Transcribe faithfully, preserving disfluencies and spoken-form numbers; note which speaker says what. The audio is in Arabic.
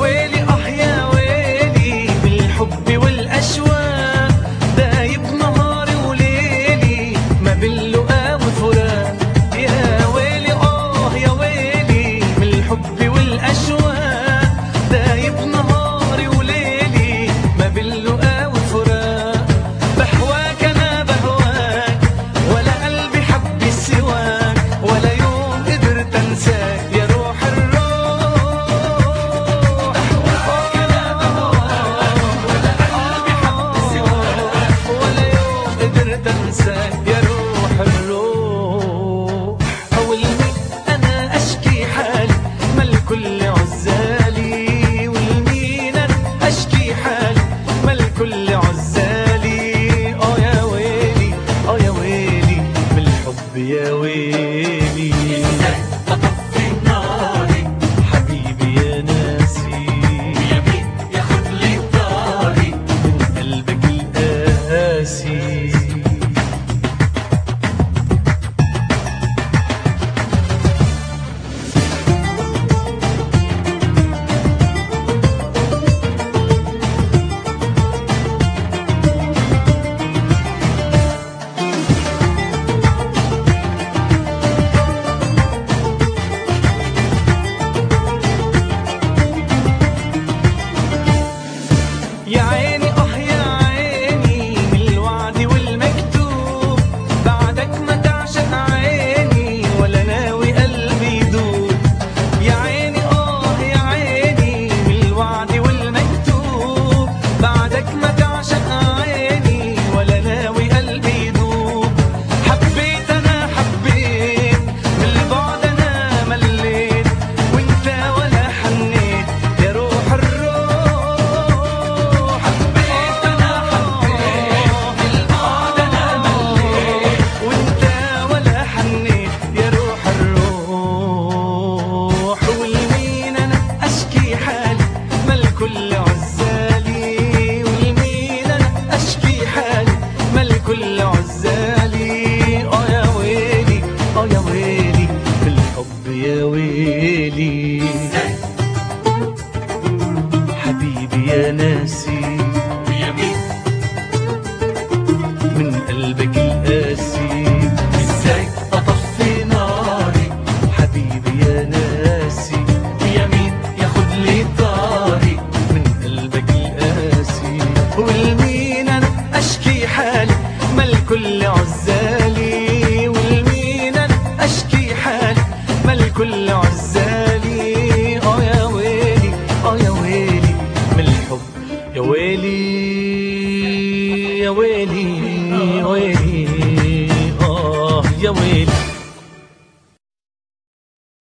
Speaker 1: ويلي اه يا ويلي بالحب والاشواق، دايب نهاري وليلي ما باللقا وفراق. يا ويلي اه يا ويلي بالحب والاشواق، دايب نهاري وليلي ما باللقا وفراق. بهواك انا بهواك ولا قلبي حب سواك، ولا يوم قدرت انساك يا روح الروح. بهواك انا بهواك ولا قلبي حب سواك، ولا يوم قدرت انساك يا روح الروح. حاولني انا اشكي حالي ما الكل عزالي، والمين انا اشكي حالي ما الكل عزالي. اه يا ويلي اه يا ويلي بالحب يا ويلي.
Speaker 2: ازاي اطفي ناري
Speaker 1: حبيبي يا ناسي،
Speaker 2: ويا مين ياخد لي طاري
Speaker 1: من قلبك القاسي. يا عيني اه يا عيني من الوعد والمكتوب، بعدك ما تعشق عيني ولا ناوي قلبي يدوب. يا عيني اه يا عيني من الوعد والمكتوب، بعدك ما تعشق عيني ولا ناوي قلبي يدوب. حبيت انا حبيت من البعد انا مليت، وانت ولا حنيت يا روح الروح. وانت ولا حنيت يا روح الروح. والمين انا اشكي حالي ما الكل عزالي، والمين انا اشكي حالي ما الكل عزالي. اه يا ويلي اه يا ويلي بالحب يا ويلي.
Speaker 2: ازاي
Speaker 1: حبيبي يا ناسي
Speaker 2: ويا مين
Speaker 1: من قلبك القاسي.
Speaker 2: ازاي اطفي ناري
Speaker 1: حبيبي يا ناسي
Speaker 2: ويا مين ياخد لي طاري
Speaker 1: من قلبك القاسي. والمين انا اشكي حالي ما الكل عزالي، والمين انا اشكي حالي ما الكل عزالي. اه يا ويلي اه يا ويلي من الحب يا ويلي يا ويلي يا ويلي اه يا ويلي.